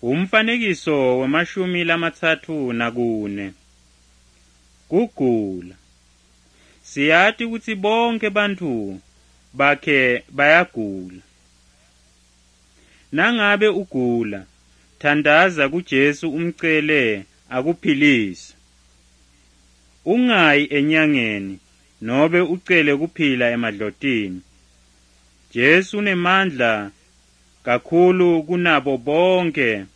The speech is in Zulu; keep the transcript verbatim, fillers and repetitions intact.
Umfanekiso wamashumi lamatsatfu nakune. Kugula. Siyati ukuthi bonke bantfu bakhe bayagula. Nangabe ugula, thandaza kuJesu umcele akuphilise. Ungayi enyangeni nobe ucele kuphila emadlotini. Jesu unemandla kakhulu kunabo bonke